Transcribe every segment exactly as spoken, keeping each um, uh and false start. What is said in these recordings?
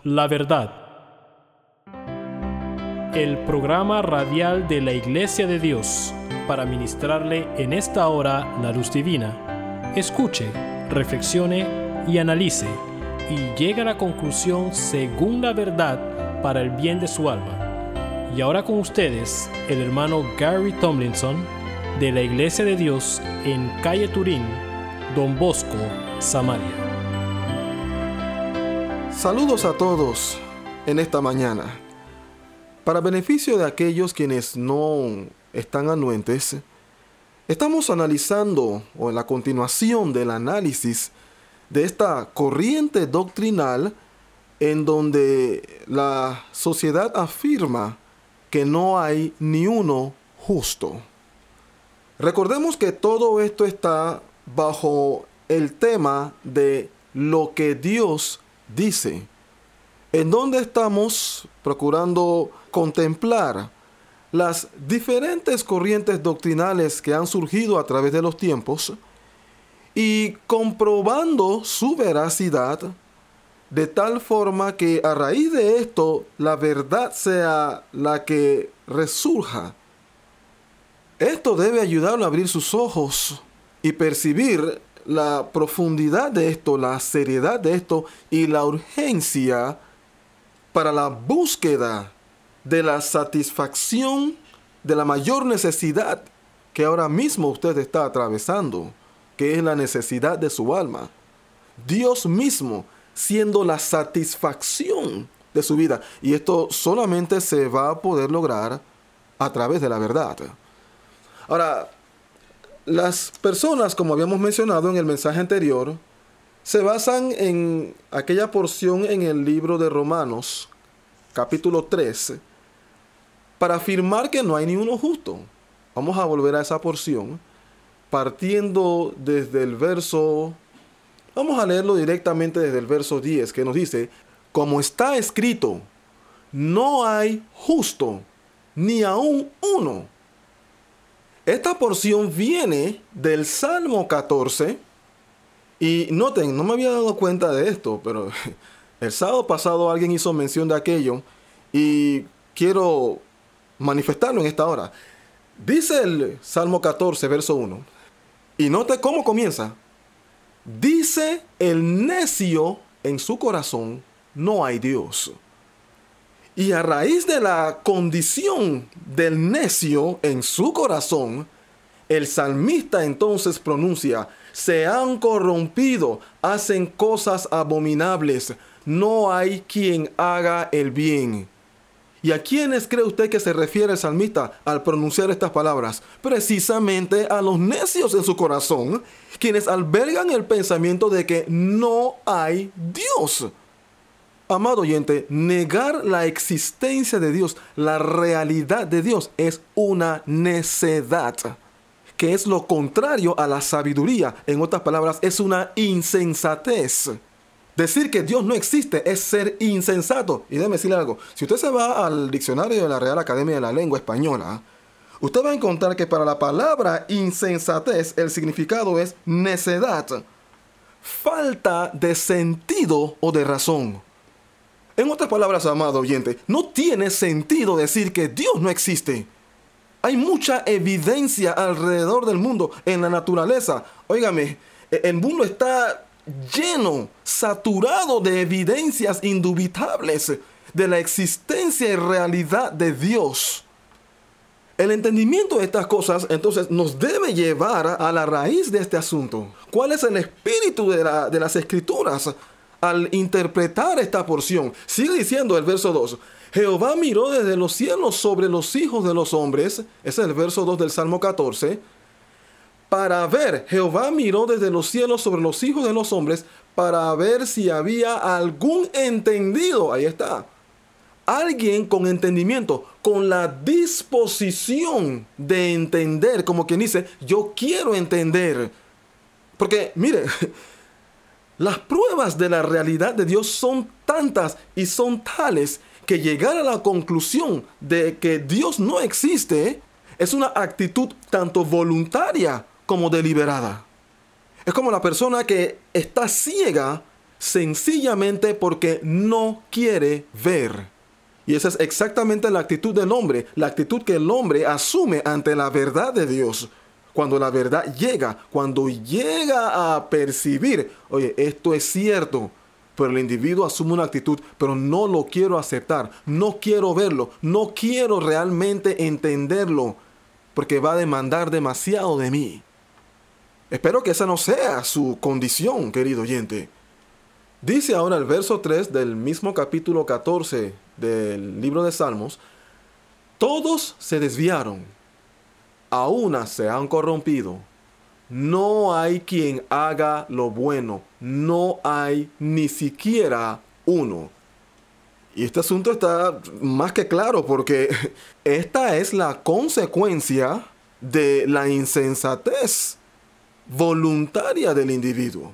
la verdad. El programa radial de la Iglesia de Dios para ministrarle en esta hora la luz divina. Escuche, reflexione y analice y llegue a la conclusión según la verdad para el bien de su alma. Y ahora con ustedes, el hermano Gary Tomlinson de la Iglesia de Dios en calle Turín, Don Bosco, Samaria. Saludos a todos en esta mañana. Para beneficio de aquellos quienes no están anuentes, estamos analizando, o en la continuación del análisis de esta corriente doctrinal en donde la sociedad afirma que no hay ni uno justo. Recordemos que todo esto está bajo el tema de lo que Dios dice, en donde estamos procurando contemplar las diferentes corrientes doctrinales que han surgido a través de los tiempos y comprobando su veracidad de tal forma que a raíz de esto la verdad sea la que resurja. Esto debe ayudarlo a abrir sus ojos y percibir la profundidad de esto, la seriedad de esto y la urgencia para la búsqueda de la satisfacción de la mayor necesidad que ahora mismo usted está atravesando, que es la necesidad de su alma. Dios mismo siendo la satisfacción de su vida. Y esto solamente se va a poder lograr a través de la verdad. Ahora, las personas, como habíamos mencionado en el mensaje anterior, se basan en aquella porción en el libro de Romanos, capítulo tres, para afirmar que no hay ni uno justo. Vamos a volver a esa porción, partiendo desde el verso, vamos a leerlo directamente desde el verso diez, que nos dice, como está escrito, no hay justo, ni aun uno. Esta porción viene del Salmo catorce, y noten, no me había dado cuenta de esto, pero el sábado pasado alguien hizo mención de aquello, y quiero manifestarlo en esta hora. Dice el Salmo catorce, verso uno, y note cómo comienza. Dice el necio en su corazón, no hay Dios. Y a raíz de la condición del necio en su corazón, el salmista entonces pronuncia, se han corrompido, hacen cosas abominables, no hay quien haga el bien. ¿Y a quiénes cree usted que se refiere el salmista al pronunciar estas palabras? Precisamente a los necios en su corazón, quienes albergan el pensamiento de que no hay Dios. Amado oyente, negar la existencia de Dios, la realidad de Dios, es una necedad, que es lo contrario a la sabiduría. En otras palabras, es una insensatez. Decir que Dios no existe es ser insensato. Y déjeme decirle algo. Si usted se va al diccionario de la Real Academia de la Lengua Española, usted va a encontrar que para la palabra insensatez el significado es necedad, falta de sentido o de razón. En otras palabras, amado oyente, no tiene sentido decir que Dios no existe. Hay mucha evidencia alrededor del mundo, en la naturaleza. Óigame, el mundo está lleno, saturado de evidencias indubitables de la existencia y realidad de Dios. El entendimiento de estas cosas, entonces, nos debe llevar a la raíz de este asunto. ¿Cuál es el espíritu de, la, de las Escrituras al interpretar esta porción? Sigue diciendo el verso dos. Jehová miró desde los cielos sobre los hijos de los hombres. Ese es el verso dos del Salmo catorce. Para ver, Jehová miró desde los cielos sobre los hijos de los hombres para ver si había algún entendido. Ahí está. Alguien con entendimiento, con la disposición de entender, como quien dice, yo quiero entender. Porque, mire, las pruebas de la realidad de Dios son tantas y son tales que llegar a la conclusión de que Dios no existe es una actitud tanto voluntaria como deliberada. Es como la persona que está ciega sencillamente porque no quiere ver. Y esa es exactamente la actitud del hombre, la actitud que el hombre asume ante la verdad de Dios. Cuando la verdad llega, cuando llega a percibir, oye, esto es cierto, pero el individuo asume una actitud, pero no lo quiero aceptar, no quiero verlo, no quiero realmente entenderlo, porque va a demandar demasiado de mí. Espero que esa no sea su condición, querido oyente. Dice ahora el verso tres del mismo capítulo catorce del libro de Salmos: todos se desviaron, a una se han corrompido. No hay quien haga lo bueno, no hay ni siquiera uno. Y este asunto está más que claro, porque esta es la consecuencia de la insensatez voluntaria del individuo.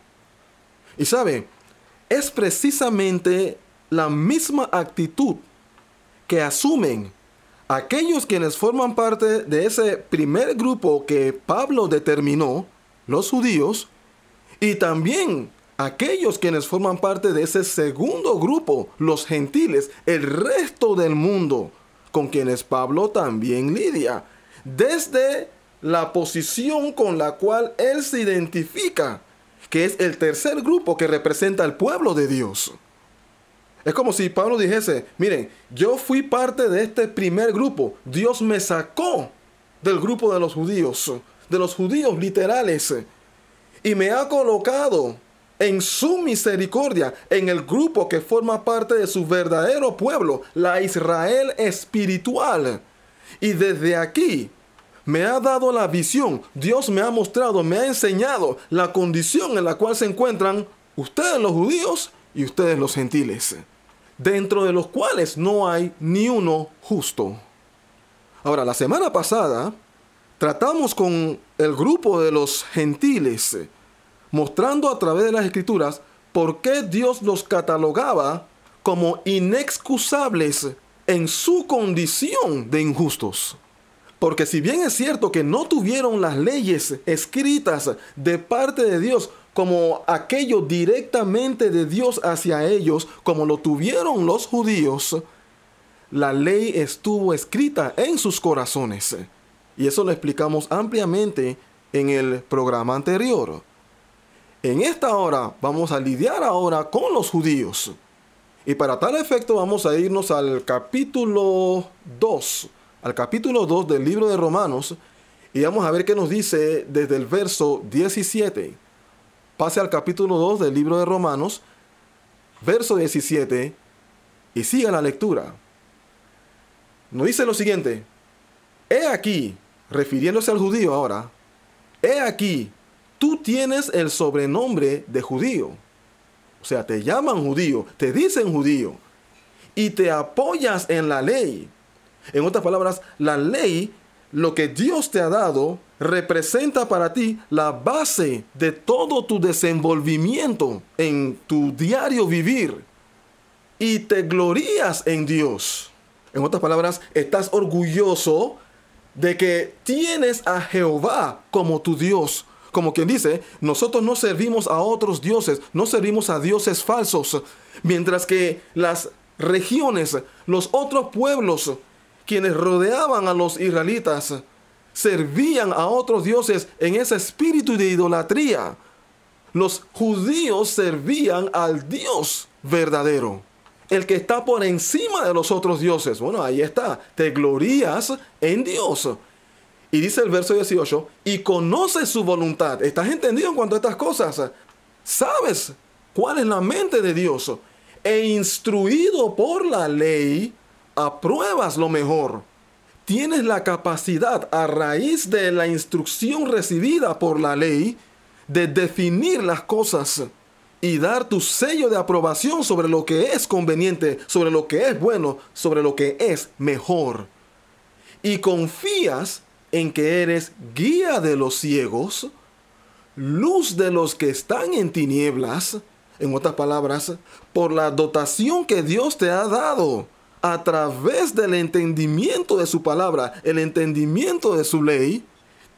Y sabe, es precisamente la misma actitud que asumen aquellos quienes forman parte de ese primer grupo que Pablo determinó, los judíos, y también aquellos quienes forman parte de ese segundo grupo, los gentiles, el resto del mundo, con quienes Pablo también lidia, desde la posición con la cual él se identifica, que es el tercer grupo que representa al pueblo de Dios. Es como si Pablo dijese, miren, yo fui parte de este primer grupo. Dios me sacó del grupo de los judíos, de los judíos literales, y me ha colocado en su misericordia en el grupo que forma parte de su verdadero pueblo, la Israel espiritual. Y desde aquí me ha dado la visión. Dios me ha mostrado, me ha enseñado la condición en la cual se encuentran ustedes los judíos y ustedes los gentiles, dentro de los cuales no hay ni uno justo. Ahora, la semana pasada tratamos con el grupo de los gentiles, mostrando a través de las Escrituras por qué Dios los catalogaba como inexcusables en su condición de injustos. Porque si bien es cierto que no tuvieron las leyes escritas de parte de Dios como aquello directamente de Dios hacia ellos, como lo tuvieron los judíos, la ley estuvo escrita en sus corazones. Y eso lo explicamos ampliamente en el programa anterior. En esta hora vamos a lidiar ahora con los judíos. Y para tal efecto vamos a irnos al capítulo dos. Al capítulo dos del libro de Romanos. Y vamos a ver qué nos dice desde el verso diecisiete. Pase al capítulo dos del libro de Romanos, verso diecisiete, y siga la lectura. Nos dice lo siguiente: he aquí, refiriéndose al judío ahora, he aquí, tú tienes el sobrenombre de judío. O sea, te llaman judío, te dicen judío, y te apoyas en la ley. En otras palabras, la ley, lo que Dios te ha dado, representa para ti la base de todo tu desenvolvimiento en tu diario vivir. Y te glorías en Dios. En otras palabras, estás orgulloso de que tienes a Jehová como tu Dios. Como quien dice, nosotros no servimos a otros dioses, no servimos a dioses falsos. Mientras que las regiones, los otros pueblos, quienes rodeaban a los israelitas, servían a otros dioses en ese espíritu de idolatría. Los judíos servían al Dios verdadero, el que está por encima de los otros dioses. Bueno, ahí está, te glorías en Dios. Y dice el verso dieciocho, y conoces su voluntad. ¿Estás entendido en cuanto a estas cosas? ¿Sabes cuál es la mente de Dios? E instruido por la ley, apruebas lo mejor. Tienes la capacidad, a raíz de la instrucción recibida por la ley, de definir las cosas y dar tu sello de aprobación sobre lo que es conveniente, sobre lo que es bueno, sobre lo que es mejor. Y confías en que eres guía de los ciegos, luz de los que están en tinieblas, en otras palabras, por la dotación que Dios te ha dado a través del entendimiento de su palabra, el entendimiento de su ley.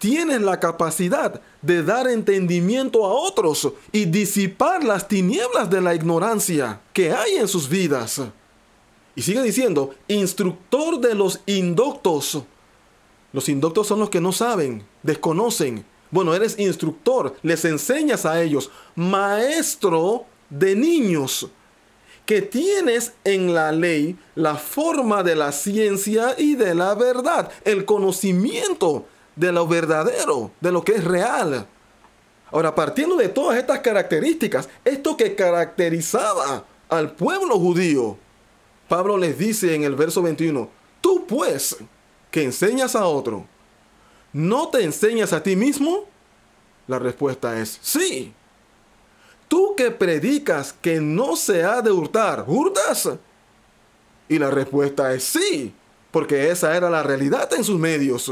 tienes la capacidad de dar entendimiento a otros y disipar las tinieblas de la ignorancia que hay en sus vidas. Y sigue diciendo, instructor de los indoctos. Los indoctos son los que no saben, desconocen. Bueno, eres instructor, les enseñas a ellos. Maestro de niños, que tienes en la ley la forma de la ciencia y de la verdad, el conocimiento de lo verdadero, de lo que es real. Ahora, partiendo de todas estas características, esto que caracterizaba al pueblo judío, Pablo les dice en el verso veintiuno, tú pues, que enseñas a otro, ¿no te enseñas a ti mismo? La respuesta es sí. Tú que predicas que no se ha de hurtar, ¿hurtas? Y la respuesta es sí, porque esa era la realidad en sus medios.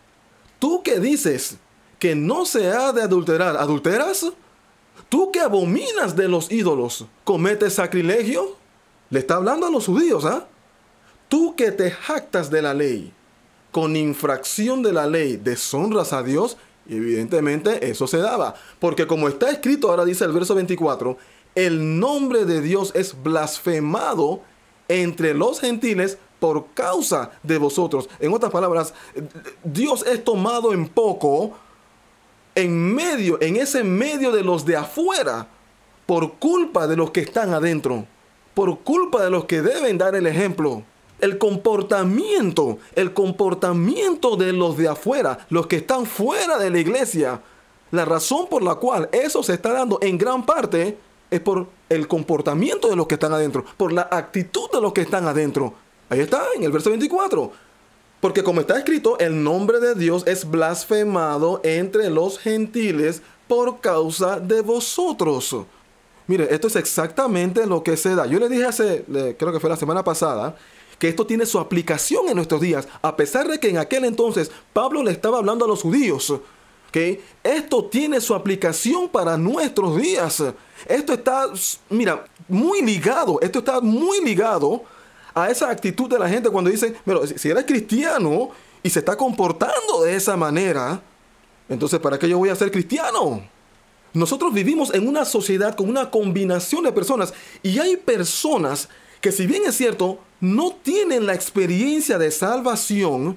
Tú que dices que no se ha de adulterar, ¿adulteras? Tú que abominas de los ídolos, ¿cometes sacrilegio? Le está hablando a los judíos, ¿ah? ¿eh? Tú que te jactas de la ley, con infracción de la ley, deshonras a Dios. Y evidentemente eso se daba, porque como está escrito, ahora dice el verso veinticuatro, el nombre de Dios es blasfemado entre los gentiles por causa de vosotros. En otras palabras, Dios es tomado en poco en medio, en ese medio de los de afuera, por culpa de los que están adentro, por culpa de los que deben dar el ejemplo. El comportamiento, el comportamiento de los de afuera, los que están fuera de la iglesia, la razón por la cual eso se está dando en gran parte es por el comportamiento de los que están adentro, por la actitud de los que están adentro. Ahí está, en el verso veinticuatro. Porque como está escrito, el nombre de Dios es blasfemado entre los gentiles por causa de vosotros. Mire, esto es exactamente lo que se da. Yo le dije hace, creo que fue la semana pasada, que esto tiene su aplicación en nuestros días, a pesar de que en aquel entonces Pablo le estaba hablando a los judíos, que esto tiene su aplicación para nuestros días. Esto está, mira, muy ligado, esto está muy ligado a esa actitud de la gente cuando dicen, pero si eres cristiano y se está comportando de esa manera, entonces ¿para qué yo voy a ser cristiano? Nosotros vivimos en una sociedad con una combinación de personas y hay personas que, si bien es cierto, no tienen la experiencia de salvación,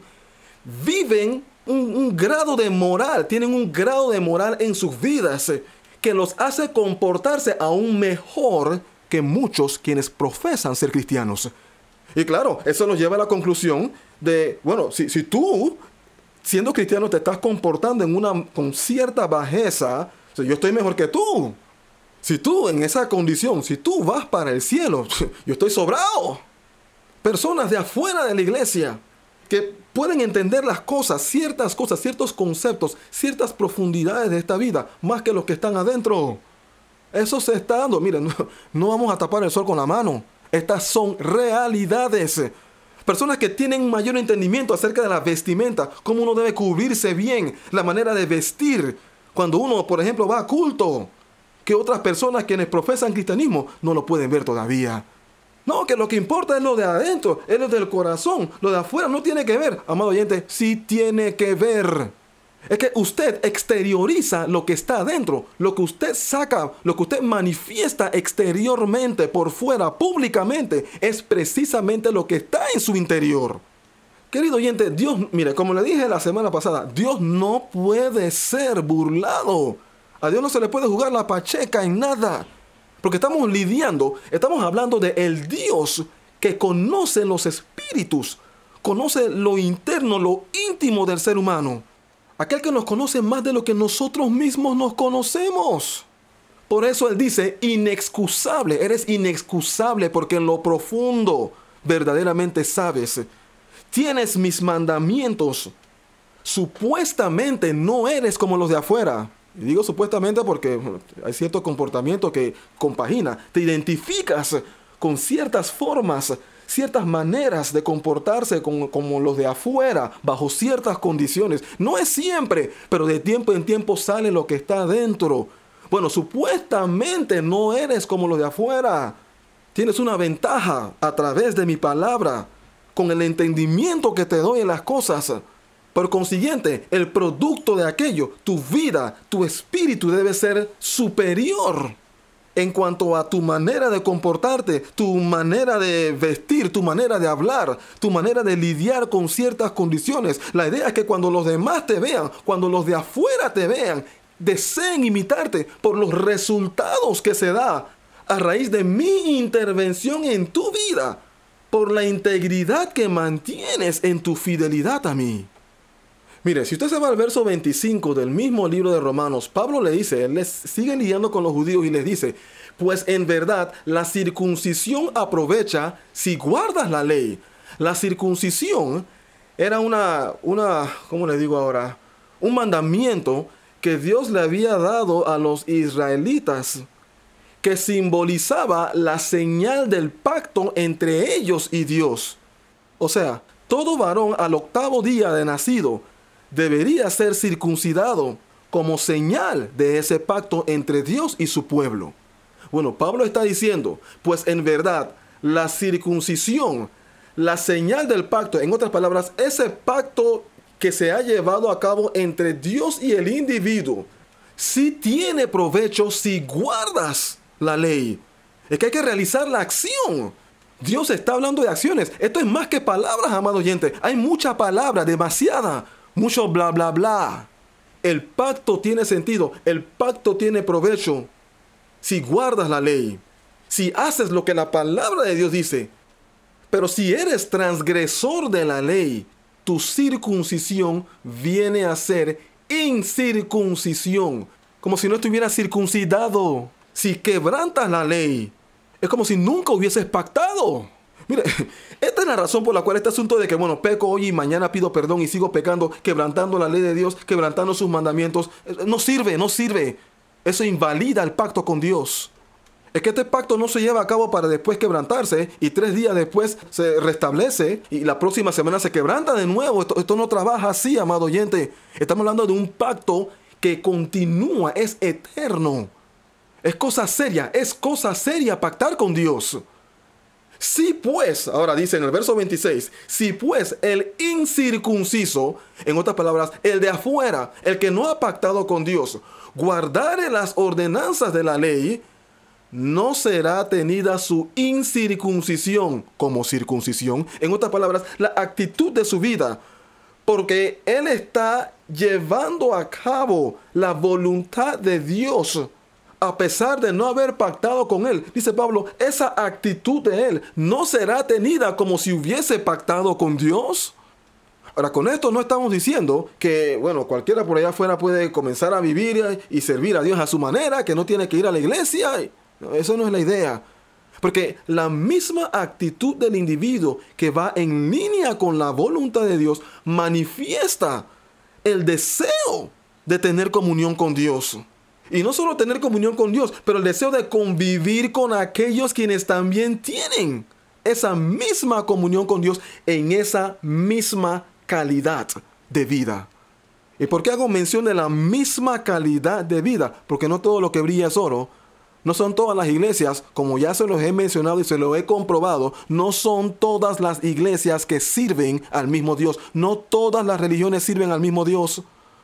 viven un, un grado de moral, tienen un grado de moral en sus vidas que los hace comportarse aún mejor que muchos quienes profesan ser cristianos. Y claro, eso nos lleva a la conclusión de, bueno, si, si tú, siendo cristiano, te estás comportando en una, con cierta bajeza, o sea, yo estoy mejor que tú. Si tú en esa condición, si tú vas para el cielo, yo estoy sobrado. Personas de afuera de la iglesia que pueden entender las cosas, ciertas cosas, ciertos conceptos, ciertas profundidades de esta vida, más que los que están adentro. Eso se está dando. Miren, no, no vamos a tapar el sol con la mano. Estas son realidades. Personas que tienen mayor entendimiento acerca de la vestimenta, cómo uno debe cubrirse bien, la manera de vestir. Cuando uno, por ejemplo, va a culto, que otras personas quienes profesan cristianismo no lo pueden ver todavía. No, que lo que importa es lo de adentro, es lo del corazón. Lo de afuera no tiene que ver. Amado oyente, sí tiene que ver. Es que usted exterioriza lo que está adentro. Lo que usted saca, lo que usted manifiesta exteriormente, por fuera, públicamente, es precisamente lo que está en su interior. Querido oyente, Dios, mire, como le dije la semana pasada, Dios no puede ser burlado. A Dios no se le puede jugar la pacheca en nada. Porque estamos lidiando, estamos hablando de el Dios que conoce los espíritus, conoce lo interno, lo íntimo del ser humano. Aquel que nos conoce más de lo que nosotros mismos nos conocemos. Por eso Él dice, inexcusable, eres inexcusable porque en lo profundo verdaderamente sabes. Tienes mis mandamientos. Supuestamente no eres como los de afuera. Y digo supuestamente porque hay cierto comportamiento que compagina. Te identificas con ciertas formas, ciertas maneras de comportarse como, como los de afuera, bajo ciertas condiciones. No es siempre, pero de tiempo en tiempo sale lo que está adentro. Bueno, supuestamente no eres como los de afuera. Tienes una ventaja a través de mi palabra, con el entendimiento que te doy en las cosas. Por consiguiente, el producto de aquello, tu vida, tu espíritu debe ser superior en cuanto a tu manera de comportarte, tu manera de vestir, tu manera de hablar, tu manera de lidiar con ciertas condiciones. La idea es que cuando los demás te vean, cuando los de afuera te vean, deseen imitarte por los resultados que se da a raíz de mi intervención en tu vida, por la integridad que mantienes en tu fidelidad a mí. Mire, si usted se va al verso veinticinco del mismo libro de Romanos, Pablo le dice, él les sigue lidiando con los judíos y les dice, pues en verdad la circuncisión aprovecha si guardas la ley. La circuncisión era una, una, ¿cómo le digo ahora? Un mandamiento que Dios le había dado a los israelitas, que simbolizaba la señal del pacto entre ellos y Dios. O sea, todo varón al octavo día de nacido debería ser circuncidado como señal de ese pacto entre Dios y su pueblo. Bueno, Pablo está diciendo, pues en verdad, la circuncisión, la señal del pacto, en otras palabras, ese pacto que se ha llevado a cabo entre Dios y el individuo, sí tiene provecho si guardas la ley. Es que hay que realizar la acción. Dios está hablando de acciones. Esto es más que palabras, amado oyente. Hay mucha palabra, demasiada. Mucho bla, bla, bla. El pacto tiene sentido. El pacto tiene provecho si guardas la ley. Si haces lo que la palabra de Dios dice. Pero si eres transgresor de la ley, tu circuncisión viene a ser incircuncisión. Como si no estuvieras circuncidado. Si quebrantas la ley, es como si nunca hubieses pactado. Mire, esta es la razón por la cual este asunto de que, bueno, peco hoy y mañana pido perdón y sigo pecando, quebrantando la ley de Dios, quebrantando sus mandamientos, no sirve, no sirve. Eso invalida el pacto con Dios. Es que este pacto no se lleva a cabo para después quebrantarse y tres días después se restablece y la próxima semana se quebranta de nuevo. Esto, esto no trabaja así, amado oyente. Estamos hablando de un pacto que continúa, es eterno. Es cosa seria, es cosa seria pactar con Dios. Si pues, ahora dice en el verso veintiséis, si pues el incircunciso, en otras palabras, el de afuera, el que no ha pactado con Dios, guardare las ordenanzas de la ley, no será tenida su incircuncisión como circuncisión. En otras palabras, la actitud de su vida, porque él está llevando a cabo la voluntad de Dios, a pesar de no haber pactado con él. Dice Pablo, esa actitud de él no será tenida como si hubiese pactado con Dios. Ahora, con esto no estamos diciendo que, bueno, cualquiera por allá afuera puede comenzar a vivir y servir a Dios a su manera, que no tiene que ir a la iglesia. Eso no es la idea. Porque la misma actitud del individuo que va en línea con la voluntad de Dios manifiesta el deseo de tener comunión con Dios. Y no solo tener comunión con Dios, pero el deseo de convivir con aquellos quienes también tienen esa misma comunión con Dios en esa misma calidad de vida. ¿Y por qué hago mención de la misma calidad de vida? Porque no todo lo que brilla es oro. No son todas las iglesias, como ya se los he mencionado y se lo he comprobado, no son todas las iglesias que sirven al mismo Dios. No todas las religiones sirven al mismo Dios.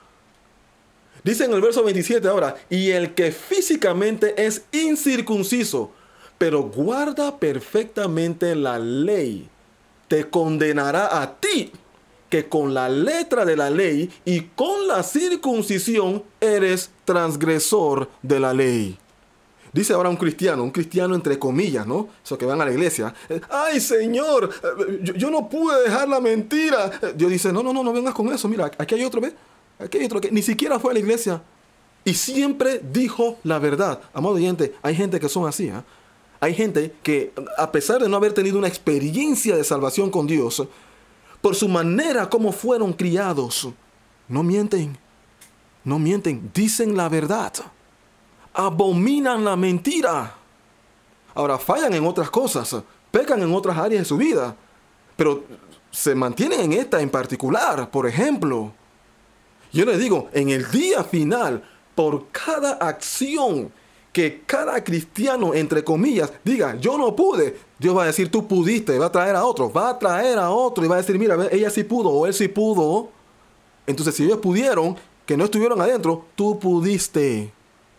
Dice en el verso veintisiete ahora, y el que físicamente es incircunciso, pero guarda perfectamente la ley, te condenará a ti, que con la letra de la ley y con la circuncisión eres transgresor de la ley. Dice ahora un cristiano, un cristiano entre comillas, ¿no? Esos que van a la iglesia. ¡Ay, Señor! Yo, yo no pude dejar la mentira. Dios dice, no, no, no, no vengas con eso. Mira, aquí hay otro, ¿ves? Aquí hay otro que ni siquiera fue a la iglesia y siempre dijo la verdad. Amado oyente, hay gente que son así, ¿eh? Hay gente que, a pesar de no haber tenido una experiencia de salvación con Dios, por su manera como fueron criados, no mienten, no mienten, dicen la verdad, abominan la mentira. Ahora fallan en otras cosas, pecan en otras áreas de su vida, pero se mantienen en esta en particular. Por ejemplo, yo les digo, en el día final, por cada acción que cada cristiano, entre comillas, diga, yo no pude, Dios va a decir, tú pudiste, va a traer a otro, va a traer a otro y va a decir, mira, ella sí pudo o él sí pudo. Entonces, si ellos pudieron, que no estuvieron adentro, tú pudiste.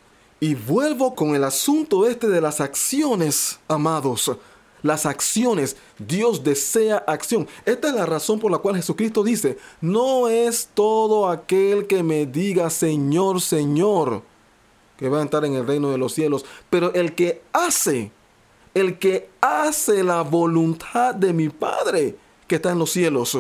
Y vuelvo con el asunto este de las acciones, amados. Las acciones. Dios desea acción. Esta es la razón por la cual Jesucristo dice, no es todo aquel que me diga Señor, Señor, que va a entrar en el reino de los cielos, pero el que hace, el que hace la voluntad de mi Padre que está en los cielos.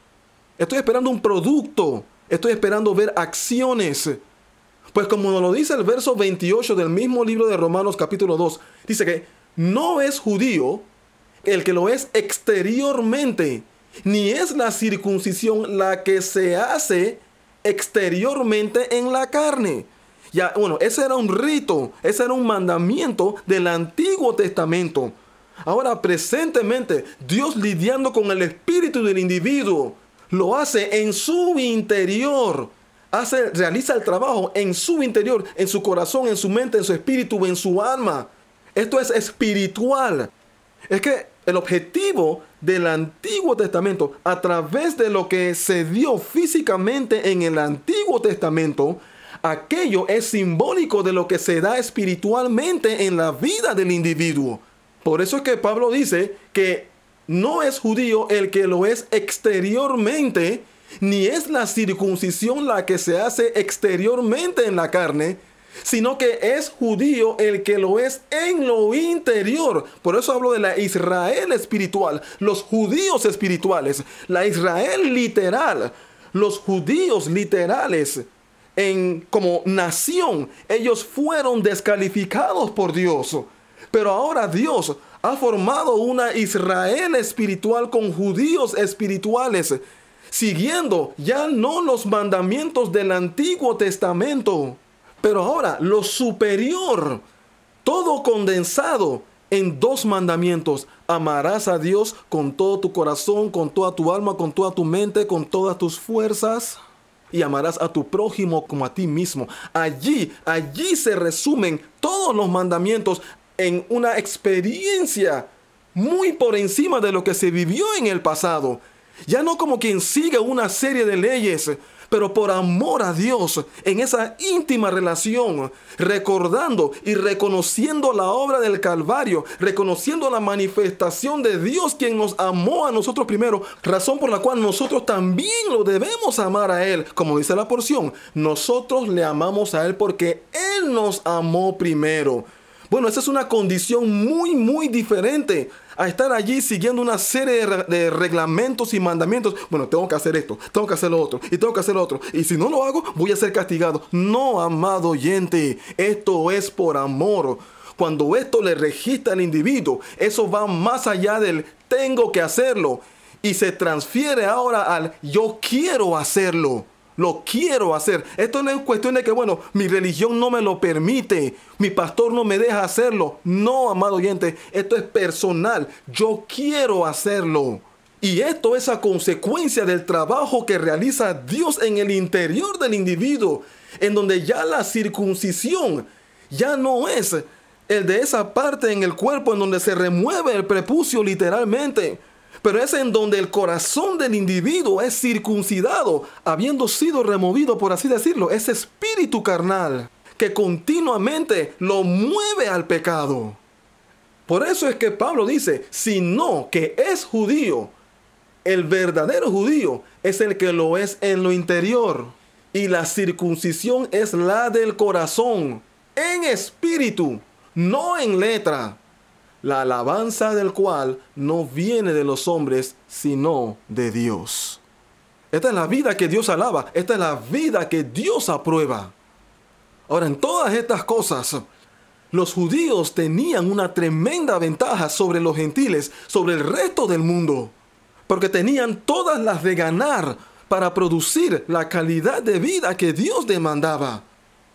Estoy esperando un producto, estoy esperando ver acciones. Pues como nos lo dice el verso veintiocho del mismo libro de Romanos capítulo dos, dice que no es judío el que lo es exteriormente, ni es la circuncisión la que se hace exteriormente en la carne. Ya, bueno, ese era un rito, ese era un mandamiento del Antiguo Testamento. Ahora, presentemente, Dios lidiando con el espíritu del individuo, lo hace en su interior. Hace, realiza el trabajo en su interior, en su corazón, en su mente, en su espíritu, en su alma. Esto es espiritual. Es que el objetivo del Antiguo Testamento, a través de lo que se dio físicamente en el Antiguo Testamento, aquello es simbólico de lo que se da espiritualmente en la vida del individuo. Por eso es que Pablo dice que no es judío el que lo es exteriormente, ni es la circuncisión la que se hace exteriormente en la carne, sino que es judío el que lo es en lo interior. Por eso hablo de la Israel espiritual, los judíos espirituales, la Israel literal, los judíos literales. En, como nación, ellos fueron descalificados por Dios. Pero ahora Dios ha formado una Israel espiritual con judíos espirituales, siguiendo ya no los mandamientos del Antiguo Testamento, pero ahora lo superior, todo condensado en dos mandamientos. Amarás a Dios con todo tu corazón, con toda tu alma, con toda tu mente, con todas tus fuerzas. Y amarás a tu prójimo como a ti mismo. Allí, allí se resumen todos los mandamientos en una experiencia muy por encima de lo que se vivió en el pasado. Ya no como quien sigue una serie de leyes, pero por amor a Dios, en esa íntima relación, recordando y reconociendo la obra del Calvario, reconociendo la manifestación de Dios, quien nos amó a nosotros primero, razón por la cual nosotros también lo debemos amar a Él. Como dice la porción, nosotros le amamos a Él porque Él nos amó primero. Bueno, esa es una condición muy, muy diferente a estar allí siguiendo una serie de, de reglamentos y mandamientos. Bueno, tengo que hacer esto, tengo que hacer lo otro, y tengo que hacer lo otro. Y si no lo hago, voy a ser castigado. No, amado oyente, esto es por amor. Cuando esto le registra al individuo, eso va más allá del tengo que hacerlo. Y se transfiere ahora al yo quiero hacerlo. Lo quiero hacer. Esto no es cuestión de que, bueno, mi religión no me lo permite, mi pastor no me deja hacerlo. No, amado oyente, esto es personal. Yo quiero hacerlo. Y esto es a consecuencia del trabajo que realiza Dios en el interior del individuo, en donde ya la circuncisión ya no es el de esa parte en el cuerpo en donde se remueve el prepucio literalmente, pero es en donde el corazón del individuo es circuncidado, habiendo sido removido, por así decirlo, ese espíritu carnal que continuamente lo mueve al pecado. Por eso es que Pablo dice, sino que es judío, el verdadero judío es el que lo es en lo interior, y la circuncisión es la del corazón, en espíritu, no en letra. La alabanza del cual no viene de los hombres, sino de Dios. Esta es la vida que Dios alaba. Esta es la vida que Dios aprueba. Ahora, en todas estas cosas, los judíos tenían una tremenda ventaja sobre los gentiles, sobre el resto del mundo, porque tenían todas las de ganar para producir la calidad de vida que Dios demandaba.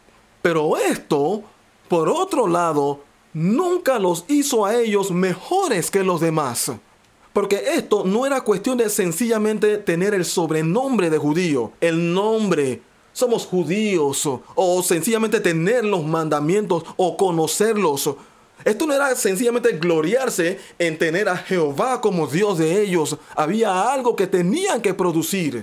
Pero esto, por otro lado, nunca los hizo a ellos mejores que los demás. Porque esto no era cuestión de sencillamente tener el sobrenombre de judío, el nombre, somos judíos, o, o sencillamente tener los mandamientos o conocerlos. Esto no era sencillamente gloriarse en tener a Jehová como Dios de ellos. Había algo que tenían que producir.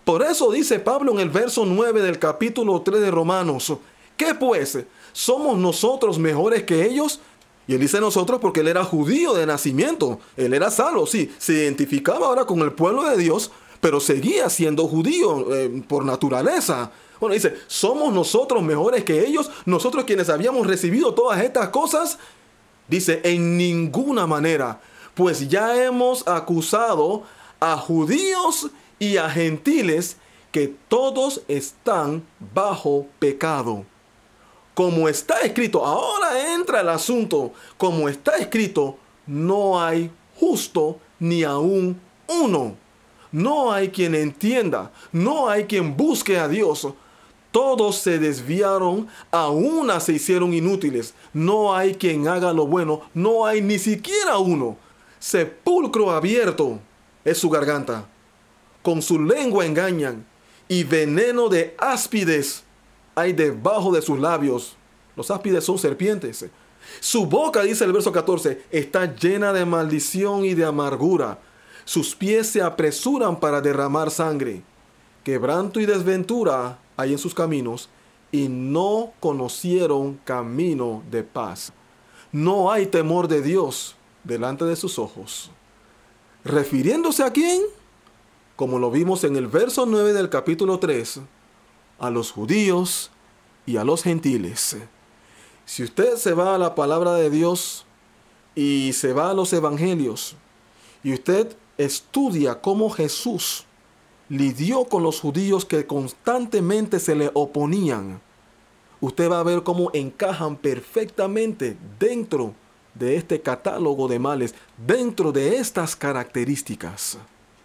Por eso dice Pablo en el verso nueve del capítulo tres de Romanos, ¿qué pues? ¿Somos nosotros mejores que ellos? Y él dice nosotros porque él era judío de nacimiento. Él era salvo, sí. Se identificaba ahora con el pueblo de Dios, pero seguía siendo judío eh, por naturaleza. Bueno, dice, ¿somos nosotros mejores que ellos? Nosotros quienes habíamos recibido todas estas cosas. Dice, en ninguna manera, pues ya hemos acusado a judíos y a gentiles que todos están bajo pecado. Como está escrito, ahora entra el asunto, como está escrito, no hay justo ni aún uno. No hay quien entienda, no hay quien busque a Dios. Todos se desviaron, a una se hicieron inútiles. No hay quien haga lo bueno, no hay ni siquiera uno. Sepulcro abierto es su garganta. Con su lengua engañan, y veneno de áspides hay debajo de sus labios. Los áspides son serpientes. Su boca, dice el verso catorce, está llena de maldición y de amargura. Sus pies se apresuran para derramar sangre. Quebranto y desventura hay en sus caminos, y no conocieron camino de paz. No hay temor de Dios delante de sus ojos. ¿Refiriéndose a quién? Como lo vimos en el verso nueve del capítulo tres, a los judíos y a los gentiles. Si usted se va a la palabra de Dios y se va a los evangelios, y usted estudia cómo Jesús lidió con los judíos que constantemente se le oponían, usted va a ver cómo encajan perfectamente dentro de este catálogo de males, dentro de estas características.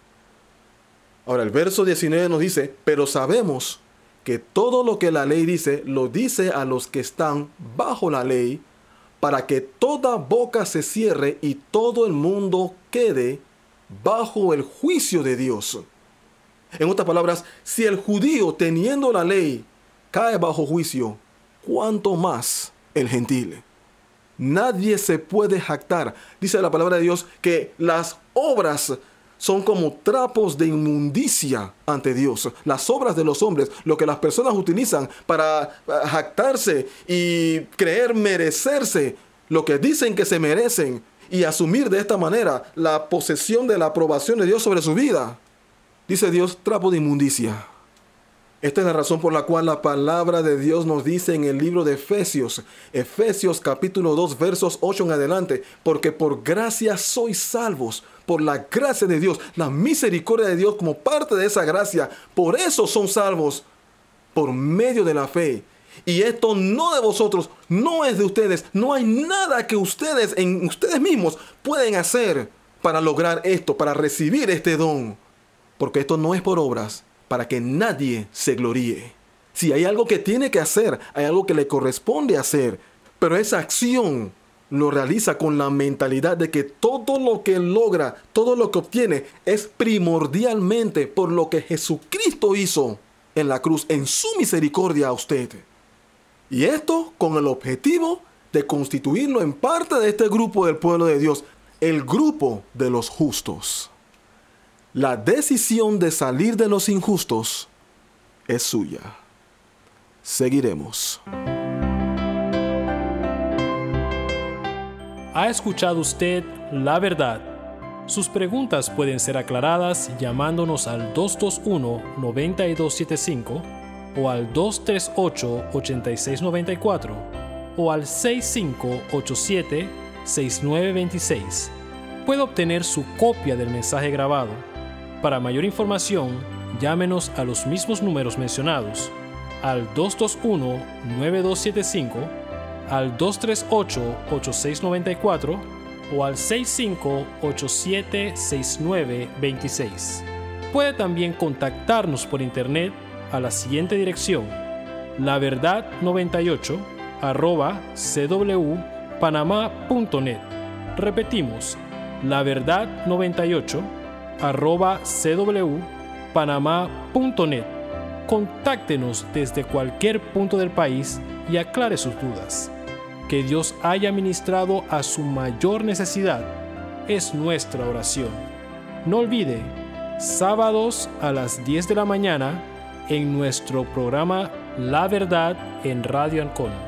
Ahora el verso diecinueve nos dice, pero sabemos que todo lo que la ley dice, lo dice a los que están bajo la ley, para que toda boca se cierre y todo el mundo quede bajo el juicio de Dios. En otras palabras, si el judío teniendo la ley cae bajo juicio, ¿cuánto más el gentil? Nadie se puede jactar. Dice la palabra de Dios que las obras son como trapos de inmundicia ante Dios. Las obras de los hombres, lo que las personas utilizan para jactarse y creer merecerse lo que dicen que se merecen y asumir de esta manera la posesión de la aprobación de Dios sobre su vida. Dice Dios, trapo de inmundicia. Esta es la razón por la cual la palabra de Dios nos dice en el libro de Efesios, Efesios capítulo dos, versos ocho en adelante, porque por gracia sois salvos, por la gracia de Dios, la misericordia de Dios como parte de esa gracia, por eso son salvos, por medio de la fe. Y esto no de vosotros, no es de ustedes, no hay nada que ustedes en ustedes mismos pueden hacer para lograr esto, para recibir este don, porque esto no es por obras, para que nadie se gloríe. Si hay algo que tiene que hacer, hay algo que le corresponde hacer, pero esa acción lo realiza con la mentalidad de que todo lo que logra, todo lo que obtiene, es primordialmente por lo que Jesucristo hizo en la cruz, en su misericordia a usted. Y esto con el objetivo de constituirlo en parte de este grupo del pueblo de Dios, el grupo de los justos. La decisión de salir de los injustos es suya. Seguiremos. ¿Ha escuchado usted la verdad? Sus preguntas pueden ser aclaradas llamándonos al dos dos uno, nueve dos siete cinco o al dos tres ocho, ocho seis nueve cuatro o al seis cinco ocho siete, seis nueve dos seis. Puede obtener su copia del mensaje grabado. Para mayor información, llámenos a los mismos números mencionados, al dos dos uno, nueve dos siete cinco, al dos tres ocho, ocho seis nueve cuatro o al seis cinco ocho siete, seis nueve dos seis. Puede también contactarnos por internet a la siguiente dirección: la verdad noventa y ocho arroba c w panamá punto net. Repetimos, la verdad noventa y ocho arroba c w panamá punto net. Contáctenos desde cualquier punto del país y aclare sus dudas. Que Dios haya ministrado a su mayor necesidad es nuestra oración. No olvide, sábados a las diez de la mañana en nuestro programa La Verdad en Radio Ancón.